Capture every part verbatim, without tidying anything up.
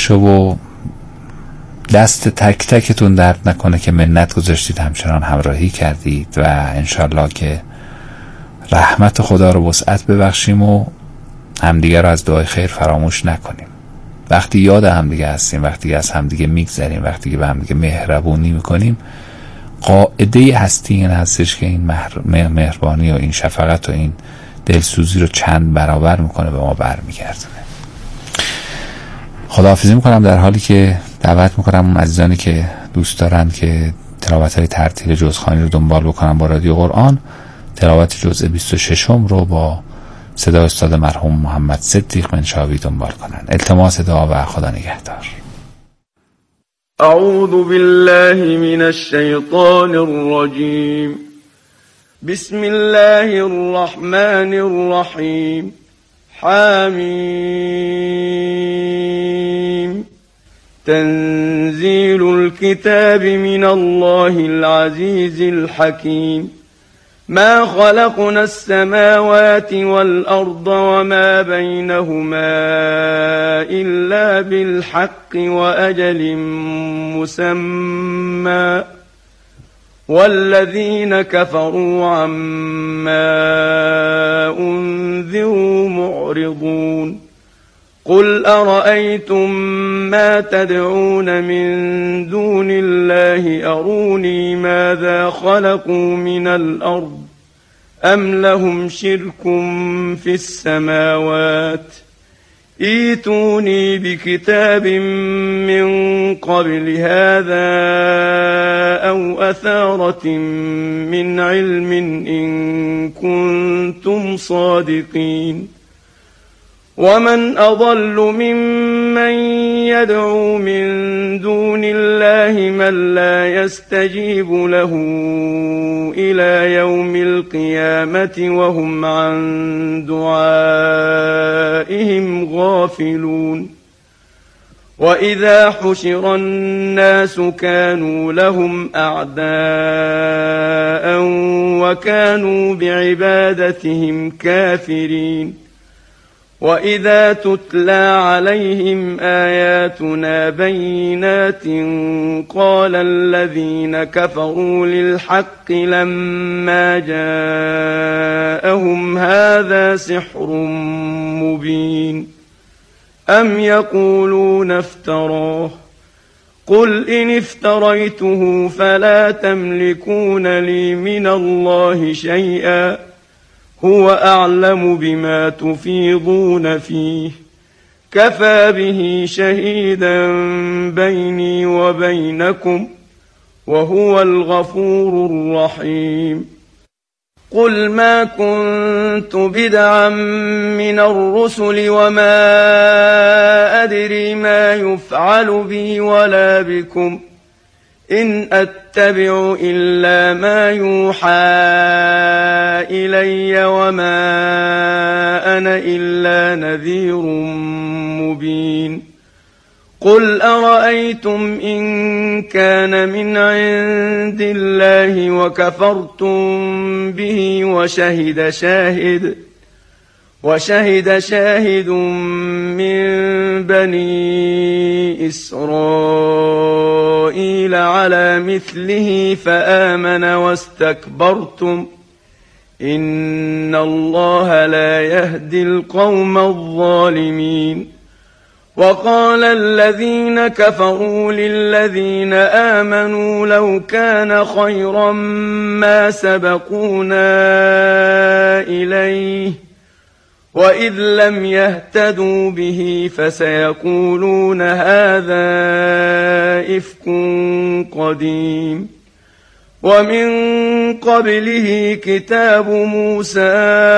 باشه و دست تک تکتون درد نکنه که منت گذاشتید، همچنان همراهی کردید و انشالله که رحمت خدا رو وسعت ببخشیم و همدیگه رو از دعای خیر فراموش نکنیم. وقتی یاد همدیگه هستیم، وقتی از همدیگه میگذریم، وقتی که به همدیگه مهربونی میکنیم، قاعده هستی این هستش که این مهربانی و این شفقت و این دلسوزی رو چند برابر میکنه، به ما برمیگردونه. خداحافظی میکنم، در حالی که دعوت میکنم اون عزیزانی که دوست دارن که تلاوت‌های ترتیل جزخوانی رو دنبال بکنن با رادیو قرآن، تلاوت جزء بیست و ششم رو با صدا استاد مرحوم محمد صدیق منشاوی دنبال کنن. التماس دعا و خدا نگهدار. اعوذ بالله من الشیطان الرجیم. بسم الله الرحمن الرحیم. حمیم. تنزیل الكتاب من الله العزیز الحکیم. ما خلقنا السماوات والأرض وما بينهما إلا بالحق وأجل مسمى والذين كفروا عما أنذروا معرضون. قل أرأيتم ما تدعون من دون الله أروني ماذا خلقوا من الأرض أم لهم شرك في السماوات ائتوني بكتاب من قبل هذا أو أثارة من علم إن كنتم صادقين. ومن أضل ممن يدعو من دون الله من لا يستجيب له إلى يوم القيامة وهم عن دعائهم غافلون. وإذا حشر الناس كانوا لهم أعداء وكانوا بعبادتهم كافرين. وإذا تتلى عليهم آياتنا بينات قال الذين كفروا للحق لما جاءهم هذا سحر مبين. أم يقولون افتراه قل إن افتريته فلا تملكون لي من الله شيئا هو أعلم بما تفيضون فيه كفى به شهيدا بيني وبينكم وهو الغفور الرحيم. قل ما كنت بدعا من الرسل وما أدري ما يفعل بي ولا بكم إن أتبع إلا ما يوحى إلي وما أنا إلا نذير مبين. قل أرأيتم إن كان من عند الله وكفرتم به وشهد شاهد وشهد شاهد من بني إسرائيل على مثله فآمن واستكبرتم إن الله لا يهدي القوم الظالمين. وقال الذين كفروا للذين آمنوا لو كان خيرا ما سبقونا إليه وإذ لم يهتدوا به فسيقولون هذا إفك قديم. ومن قبله كتاب موسى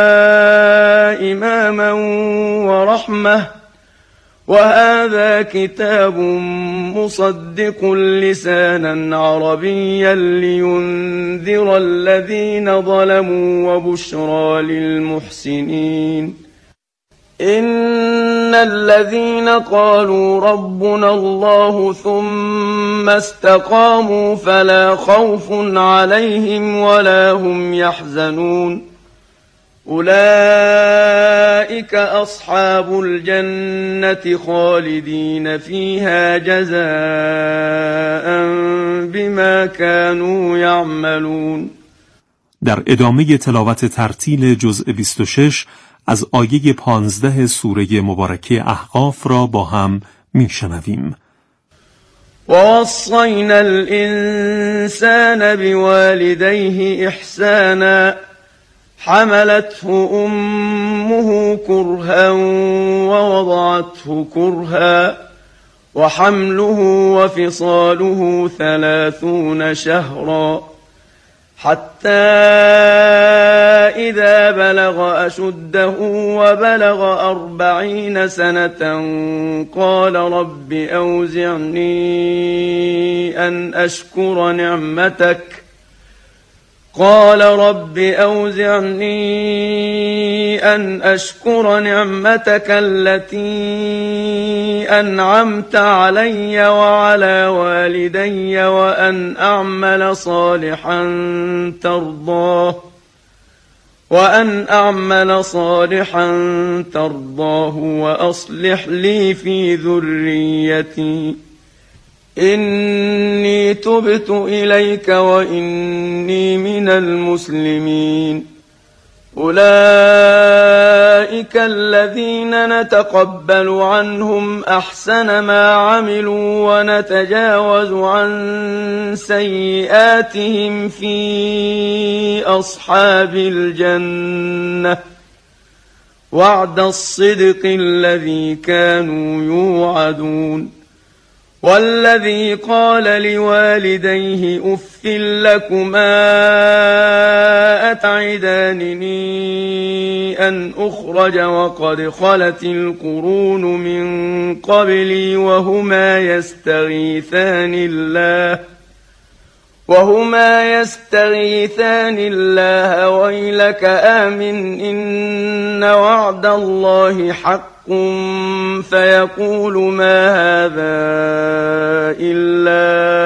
إماما ورحمة وهذا كتاب مصدق لسانا عربيا لينذر الذين ظلموا وبشرى للمحسنين. إن الذين قالوا ربنا الله ثم استقاموا فلا خوف عليهم ولا هم يحزنون. أولئك أصحاب الجنة خالدين فيها جزاء بما كانوا يعملون. در ادامه تلاوت ترتیل جزء بیست و شش از آیه پانزده سوره مبارکه احقاف را با هم میشنویم. ووصينا الإنسان بوالديه إحسانا حملته أمه كرها ووضعته كرها وحمله وفصاله ثلاثون شهرا حتى إذا بلغ أشده وبلغ أربعين سنة قال رب أوزعني أن أشكر نعمتك قال رب أوزعني أن أشكر نعمتك التي أنعمت علي وعلى والدي وأن أعمل صالحا ترضاه وأن أعمل صالحا ترضاه وأصلح لي في ذريتي إني تبت إليك وإني من المسلمين. أولئك الذين نتقبل عنهم أحسن ما عملوا ونتجاوز عن سيئاتهم في أصحاب الجنة وعد الصدق الذي كانوا يوعدون. والذي قال لوالديه أف لكما أتعدانني أن أخرج وقد خلت القرون من قبلي وهما يستغيثان الله وهما يستغيثان الله ويلك آمن إن وعد الله حق فيقول ما هذا إلا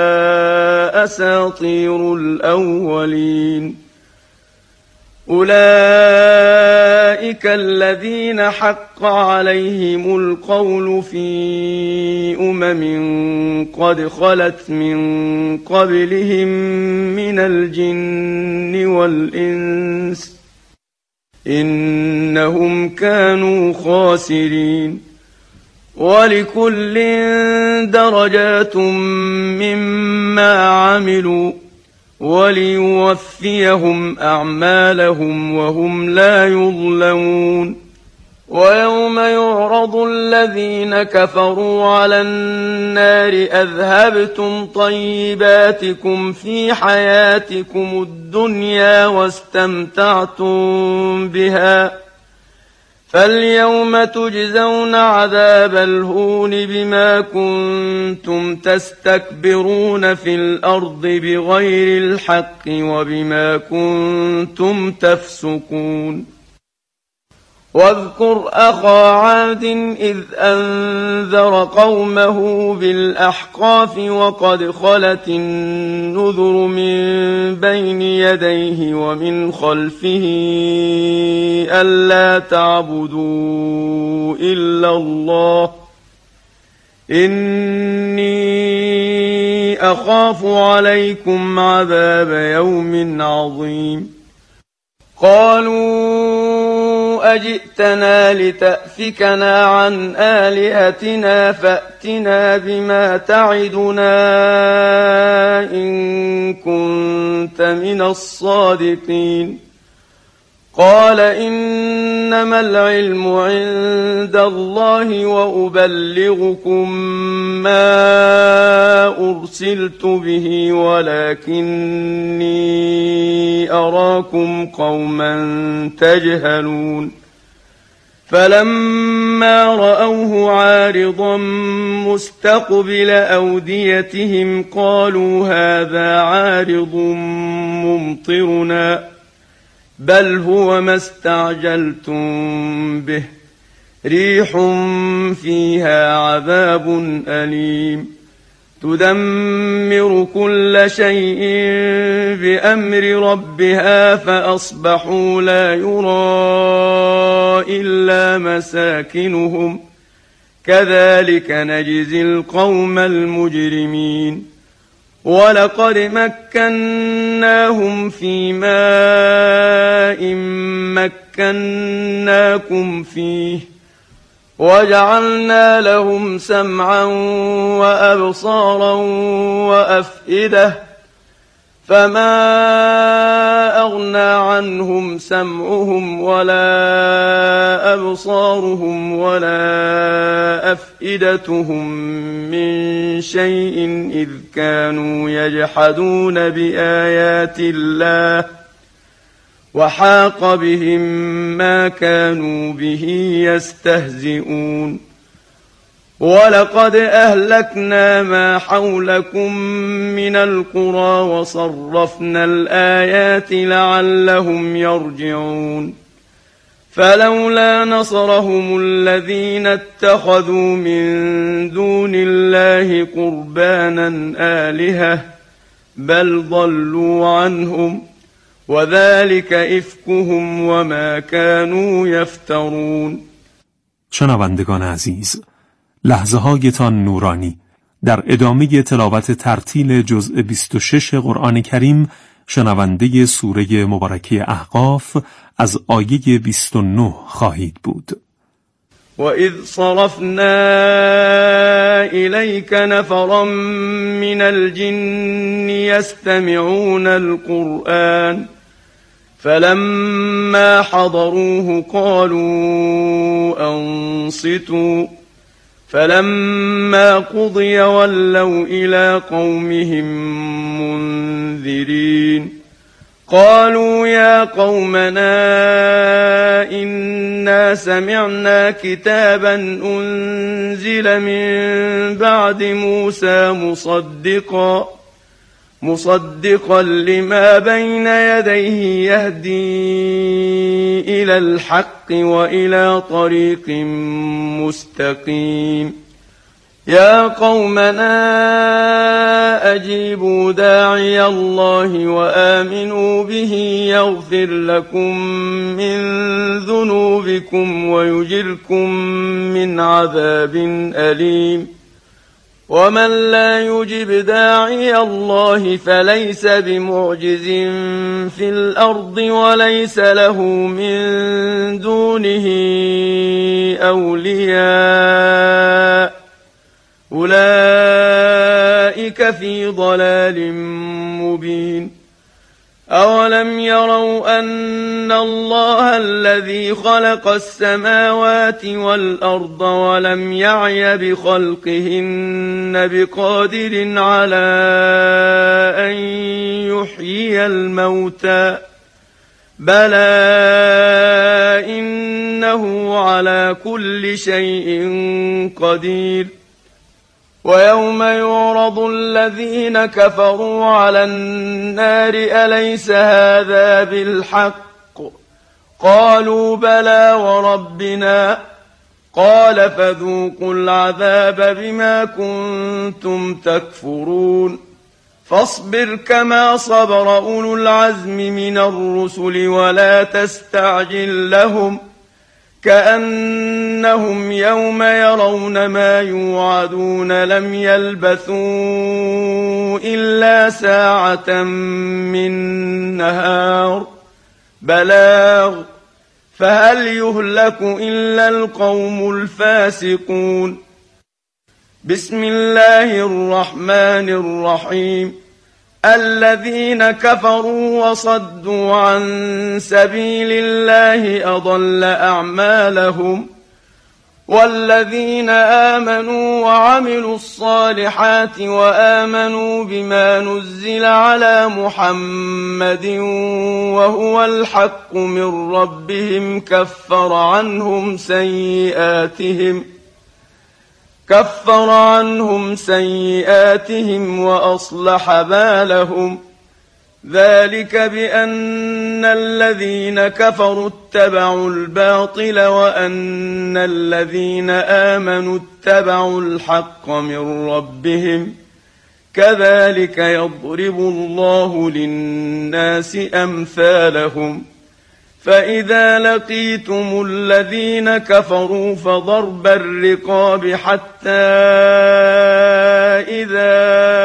أساطير الأولين. أولئك الذين حق عليهم القول في أمم قد خلت من قبلهم من الجن والإنس إنهم كانوا خاسرين. ولكل درجات مما عملوا وليوفيهم أعمالهم وهم لا يظلمون. ويوم يعرض الذين كفروا على النار أذهبتم طيباتكم في حياتكم الدنيا واستمتعتم بها فاليوم تجزون عذاب الهون بما كنتم تستكبرون في الأرض بغير الحق وبما كنتم تفسقون. واذكر أخا عاد إذ أنذر قومه بالأحقاف وقد خلت النذر من بين يديه ومن خلفه ألا تعبدوا إلا الله إني أخاف عليكم عذاب يوم عظيم. قالوا أجئتنا لتأفكنا عن آلهتنا فأتنا بما تعدنا إن كنت من الصادقين. قال إنما العلم عند الله وأبلغكم ما أرسلت به ولكني أراكم قوما تجهلون. فلما رأوه عارضا مستقبل أوديتهم قالوا هذا عارض ممطرنا بل هو ما استعجلتم به ريح فيها عذاب أليم تدمر كل شيء بأمر ربها فأصبحوا لا يرى إلا مساكنهم كذلك نجزي القوم المجرمين ولقد مكناهم في ماء مكناكم فيه وجعلنا لهم سمعا وأبصارا وأفئدة فما أغنى عنهم سمعهم ولا أبصارهم ولا أفئدتهم من شيء إذ كانوا يجحدون بآيات الله وحاق بهم ما كانوا به يستهزئون ولقد أهلكنا ما حولكم من القرى وصرفنا الآيات لعلهم يرجعون فلولا نصرهم الذين اتخذوا من دون الله قربانا آلهة بل ضلوا عنهم وذلك إفكهم وما كانوا يفترون. شنوندگان عزیز، لحظه هایتان نورانی. در ادامه تلاوت ترتیل جزء بیست و شش قرآن کریم شنونده سوره مبارکه احقاف از آیه بیست و نه خواهید بود. وَإِذْ صَرَفْنَا إِلَيْكَ نَفَرًا مِنَ الْجِنِّ يَسْتَمِعُونَ الْقُرْآنَ فَلَمَّا حَضَرُوهُ قَالُوا أَنصِتُوا فَلَمَّا قُضِيَ وَلَّوْا إِلَى قَوْمِهِمْ مُنذِرِينَ قالوا يا قومنا إنا سمعنا كتابا أنزل من بعد موسى مصدقا مصدقا لما بين يديه يهدي إلى الحق وإلى طريق مستقيم يا قومنا أجيبوا داعي الله وآمنوا به يغفر لكم من ذنوبكم ويجركم من عذاب أليم ومن لا يجب داعي الله فليس بمعجز في الأرض وليس له من دونه أولياء أولئك في ضلال مبين أولم يروا أن الله الذي خلق السماوات والأرض ولم يعي بخلقهن بقادر على أن يحيي الموتى بلى إنه على كل شيء قدير ويوم يعرض الذين كفروا على النار أليس هذا بالحق قالوا بلى وربنا قال فذوقوا العذاب بما كنتم تكفرون فاصبر كما صبر أولو العزم من الرسل ولا تستعجل لهم كأنهم يوم يرون ما يوعدون لم يلبثوا إلا ساعة من نهار بلاغ فهل يهلك إلا القوم الفاسقون بسم الله الرحمن الرحيم الذين كفروا وصدوا عن سبيل الله أضل أعمالهم والذين آمنوا وعملوا الصالحات وآمنوا بما نزل على محمد وهو الحق من ربهم كفر عنهم سيئاتهم كفر عنهم سيئاتهم وأصلح بالهم ذلك بأن الذين كفروا اتبعوا الباطل وأن الذين آمنوا اتبعوا الحق من ربهم كذلك يضرب الله للناس أمثالهم فإذا لقيتم الذين كفروا فضرب الرقاب حتى إذا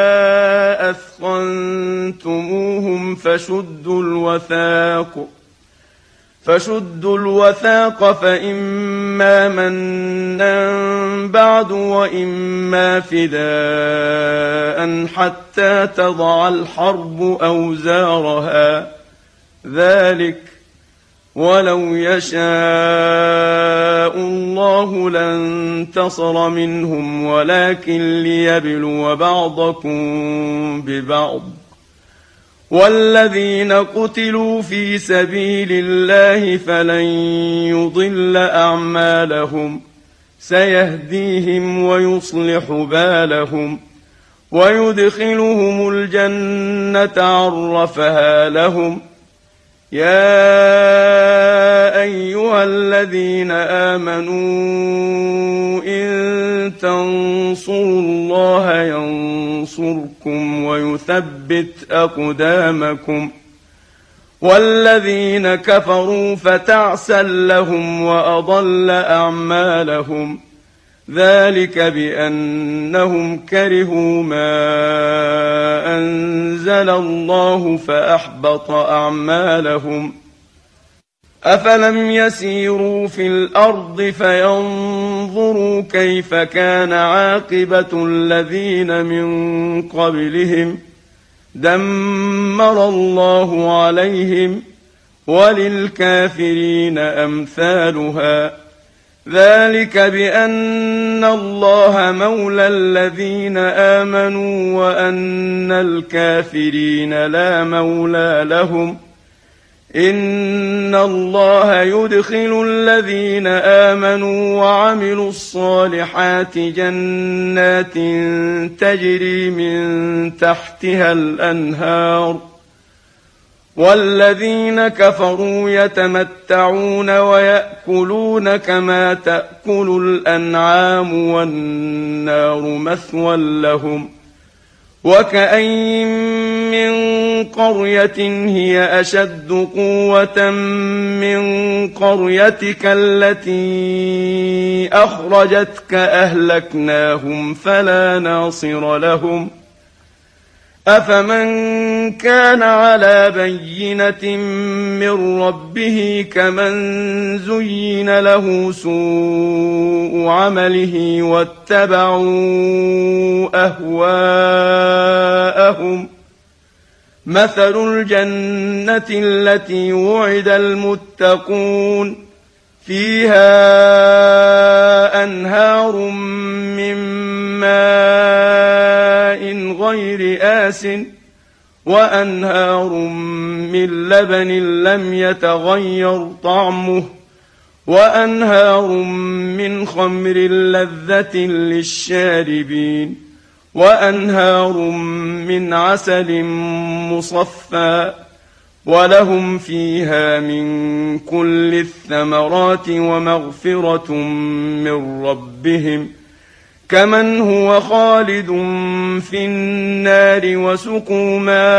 أثخنتموهم فشدوا الوثاق فشدوا الوثاق فإما منا بعد وإما فداء حتى تضع الحرب أوزارها ذلك ولو يشاء الله لانتصر منهم ولكن ليبلو بعضكم ببعض والذين قتلوا في سبيل الله فلن يضل أعمالهم سيهديهم ويصلح بالهم ويدخلهم الجنة عرفها لهم يا أيها الذين آمنوا إن تنصروا الله ينصركم ويثبت أقدامكم والذين كفروا فتعسا لهم وأضل أعمالهم ذلك بأنهم كرهوا ما أنزل الله فأحبط أعمالهم أفلم يسيروا في الأرض فينظروا كيف كان عاقبة الذين من قبلهم دمر الله عليهم وللكافرين أمثالها ذلك بأن الله مولى الذين آمنوا وأن الكافرين لا مولى لهم إن الله يدخل الذين آمنوا وعملوا الصالحات جنات تجري من تحتها الأنهار والذين كفروا يتمتعون ويأكلون كما تأكل الأنعام والنار مثوى لهم وكأين من قرية هي أشد قوة من قريتك التي أخرجتك أهلكناهم فلا ناصر لهم أفمن كان على بينة من ربه كمن زين له سوء عمله واتبعوا أهواءهم مثل الجنة التي وعد المتقون فيها أنهار من ماء غير آس وأنهار من لبن لم يتغير طعمه وأنهار من خمر لذة للشاربين وأنهار من عسل مصفى ولهم فيها من كل الثمرات ومغفرة من ربهم كمن هو خالد في النار وسقوا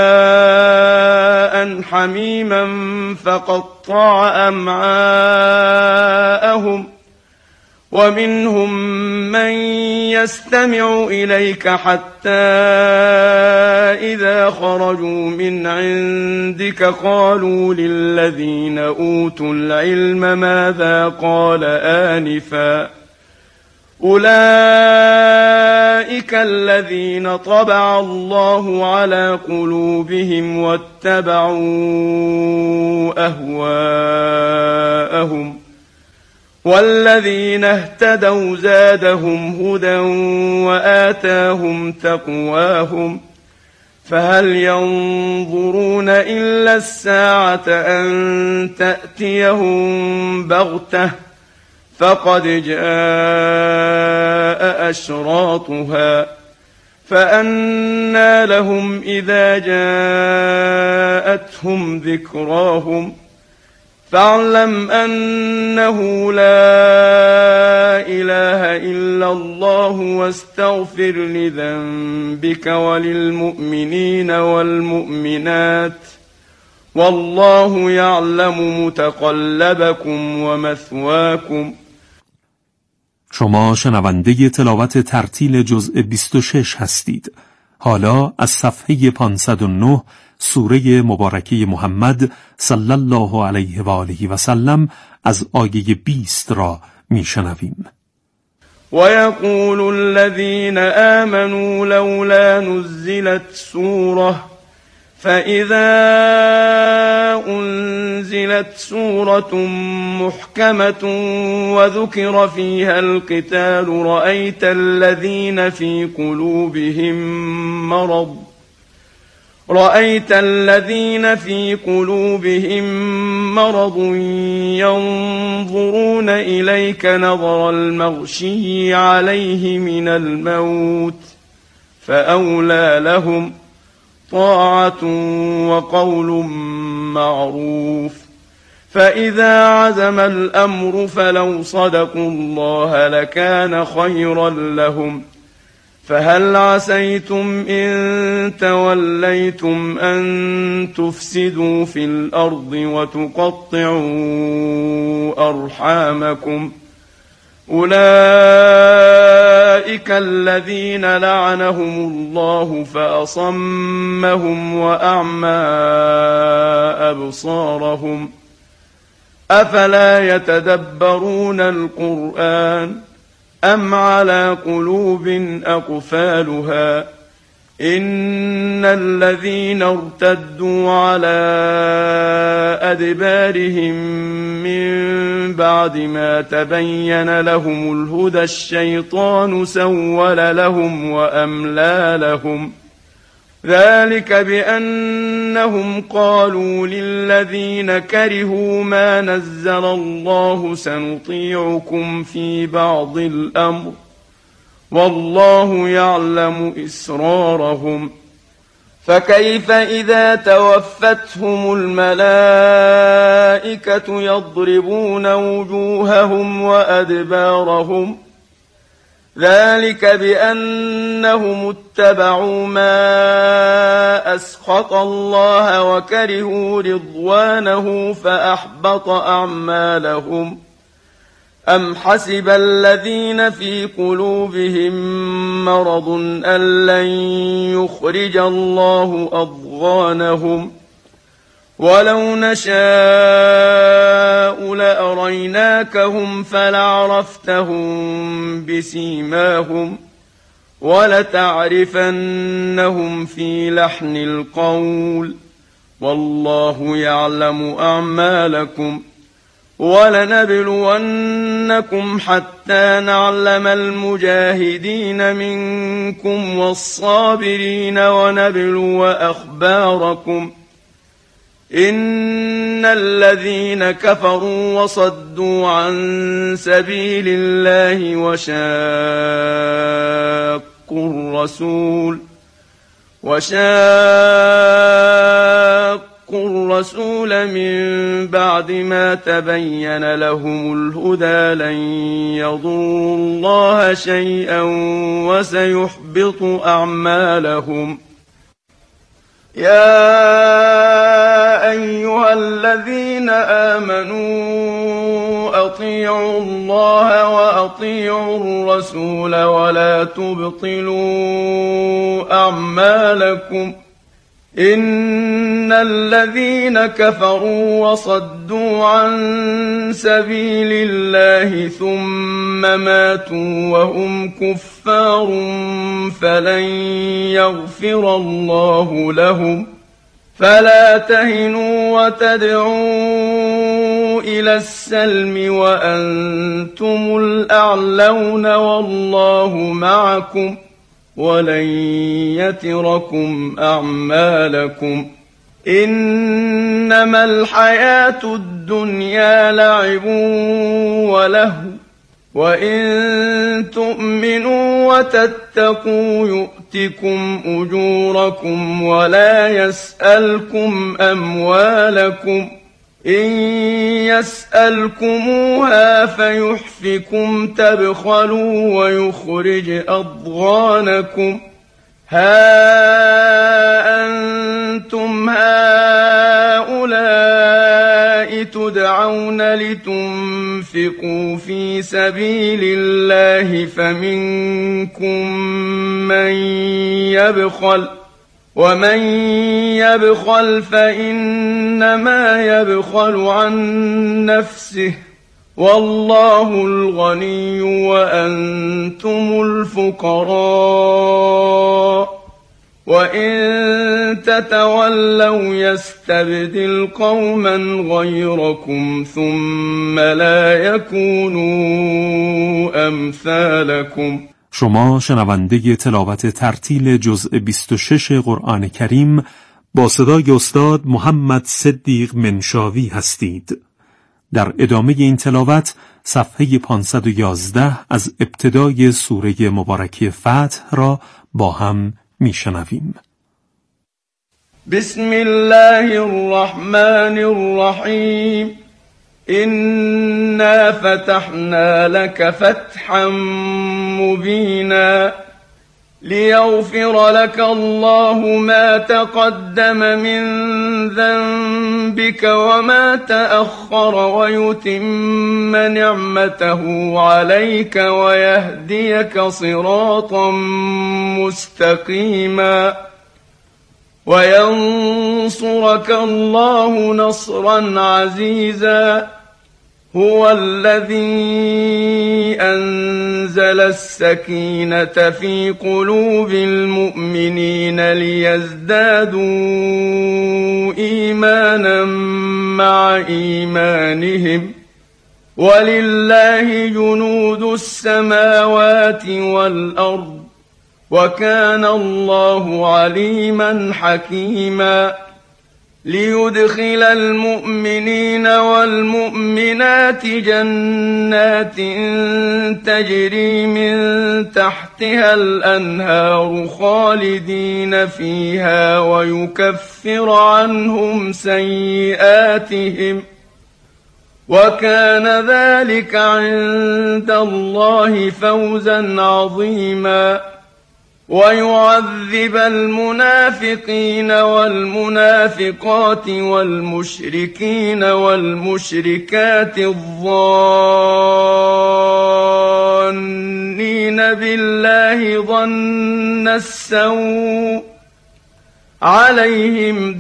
ماء حميما فقطع أمعاءهم ومنهم من يستمع إليك حتى إذا خرجوا من عندك قالوا للذين أوتوا العلم ماذا قال آنفا أولئك الذين طبع الله على قلوبهم واتبعوا أهواءهم والذين اهتدوا زادهم هدى وآتاهم تقواهم فهل ينظرون إلا الساعة أن تأتيهم بغتة فقد جاء أشراطها فأنى لهم إذا جاءتهم ذكراهم فاعلم أنه لا إله إلا الله واستغفر لذنبك وللمؤمنين والمؤمنات والله يعلم متقلبكم ومثواكم. شما شنونده تلاوت ترتیل جزء بیست و شش هستید. حالا از صفحه پانصد و نه سوره مبارکه محمد صلی الله علیه و آله و سلم از آیه بیست را میشنویم. ويقول الذين آمنوا لولا نزلت سورة فإذا أنزلت سورة محكمة وذكر فيها القتال رأيت الذين في قلوبهم مرض رأيت الذين في قلوبهم مرض ينظرون إليك نظر المغشي عليه من الموت فأولى لهم طاعة وقول معروف فإذا عزم الأمر فلو صدقوا الله لكان خيرا لهم فهل عسيتم إن توليتم أن تفسدوا في الأرض وتقطعوا أرحامكم أولئك الذين لعنهم الله فأصمهم وأعمى أبصارهم أفلا يتدبرون القرآن أم على قلوب أقفالها إن الذين ارتدوا على أدبارهم من بعد ما تبين لهم الهدى الشيطان سول لهم وأملى لهم ذلك بأنهم قالوا للذين كرهوا ما نزل الله سنطيعكم في بعض الأمر والله يعلم إسرارهم فكيف إذا توفتهم الملائكة يضربون وجوههم وأدبارهم ذلك بأنهم اتبعوا ما أسخط الله وكرهوا رضوانه فأحبط أعمالهم أم حسب الذين في قلوبهم مرض أن لن يخرج الله أضغانهم ولو نشاء لأريناكهم فلعرفتهم بسيماهم ولتعرفنهم في لحن القول والله يعلم أعمالكم ولنبلونكم حتى نعلم المجاهدين منكم والصابرين ونبلو أخباركم إن الذين كفروا وصدوا عن سبيل الله وشاقوا الرسول وشاقوا الرسول من بعد ما تبين لهم الهدى لن يضروا الله شيئا وسيحبط أعمالهم. يا أيها الذين آمنوا أطيعوا الله وأطيعوا الرسول ولا تبطلوا أعمالكم إن الذين كفروا وصدوا عن سبيل الله ثم ماتوا وهم كفار فلن يغفر الله لهم فلا تهنوا وتدعوا إلى السلم وأنتم الأعلون والله معكم ولن يتركم أعمالكم إنما الحياة الدنيا لعب ولهو وإن تؤمنوا وتتقوا يؤتكم أجوركم ولا يسألكم أموالكم إن يسألكموها فيحفكم تبخلوا ويخرج أضغانكم ها أنتم هؤلاء تدعون لتنفقوا في سبيل الله فمنكم من يبخل ومن يبخل فإنما يبخل عن نفسه والله الغني وأنتم الفقراء وإن تتولوا يستبدل قوما غيركم ثم لا يكونوا أمثالكم. شما شنونده تلاوت ترتیل جزء بیست و شش قرآن کریم با صدای استاد محمد صدیق منشاوی هستید. در ادامه این تلاوت صفحه پانصد و یازده از ابتدای سوره مبارکه فتح را با هم میشنویم. بسم الله الرحمن الرحیم. إنا فتحنا لك فتحا مبينا ليغفر لك الله ما تقدم من ذنبك وما تأخر ويتم نعمته عليك ويهديك صراطا مستقيما وينصرك الله نصرا عزيزا هو الذي أنزل السكينة في قلوب المؤمنين ليزدادوا إيمانا مع إيمانهم ولله جنود السماوات والأرض وكان الله عليما حكيما ليدخل المؤمنين والمؤمنات جنات تجري من تحتها الأنهار خالدين فيها ويكفر عنهم سيئاتهم وكان ذلك عند الله فوزا عظيما ويعذب المنافقين والمنافقات والمشركين والمشركات الظانين بالله ظن السوء عليهم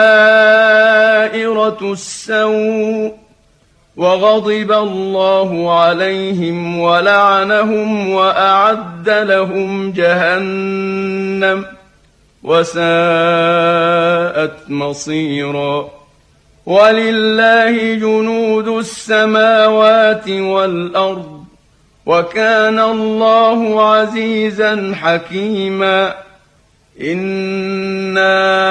دائرة السوء وغضب الله عليهم ولعنهم وأعد لهم جهنم وساءت مصيرا ولله جنود السماوات والأرض وكان الله عزيزا حكيما إنا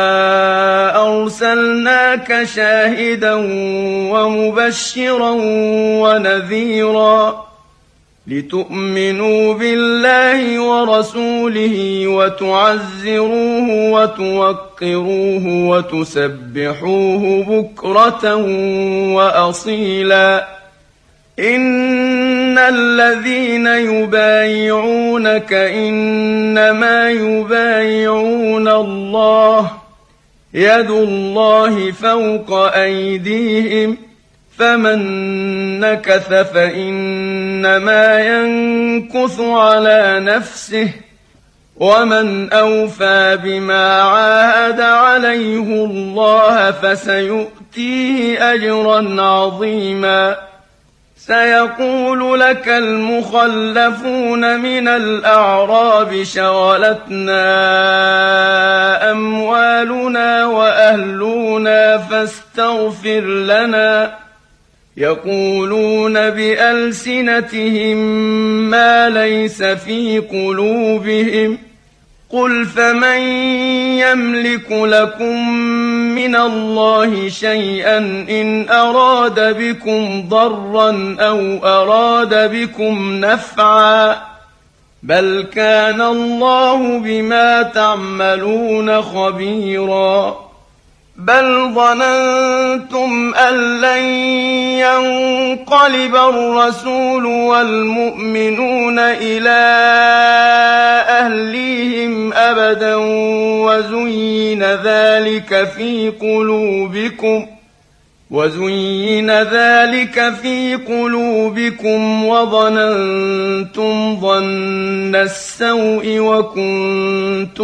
أرسلناك شاهدا ومبشرا ونذيرا لتؤمنوا بالله ورسوله وتعزروه وتوقروه وتسبحوه بكرة وأصيلا إن الذين يبايعونك إنما يبايعون الله يد الله فوق أيديهم فمن نكث فإنما ينكث على نفسه ومن أوفى بما عاهد عليه الله فسيؤتيه أجرا عظيما سيقول لك المخلفون من الأعراب شغلتنا أموالنا وأهلنا فاستغفر لنا يقولون بألسنتهم ما ليس في قلوبهم قل فمن يملك لكم من الله شيئا إن أراد بكم ضرا أو أراد بكم نفعا بل كان الله بما تعملون خبيرا بل ظننتم أن لن ينقلب الرسول والمؤمنون إلى أهليهم أبدا وزين ذلك في قلوبكم وزين ذلك في قلوبكم وظننتم ظن السوء وكنتم